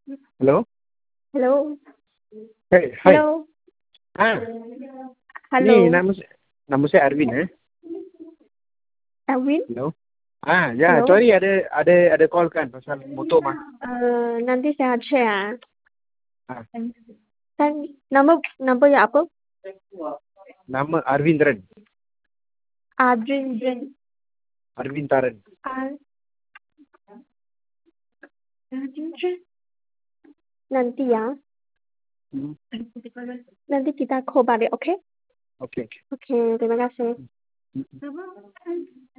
Hello? Hello? Hey, hi. Hello? Ah, ni Hello? nama saya Arvin Alvin? Hello. Ya, Hello? sorry ada call kan pasal motor mah. Nanti saya cek ah. Ah, Kan nombor apa? nama Arvindran. Adrian. Arvintaran. Ar- Adrian. Nanti ya. Hmm, Nanti kita call balik, oke? Oke. Oke, terima kasih. Hmm, hmm.